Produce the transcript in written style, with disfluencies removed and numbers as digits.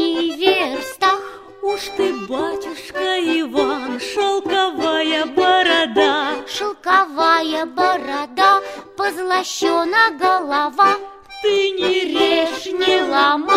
верстах. Уж ты, батюшка Иван, шелковая борода, Шелковая борода, позлощена голова. ты не режь, не ломай,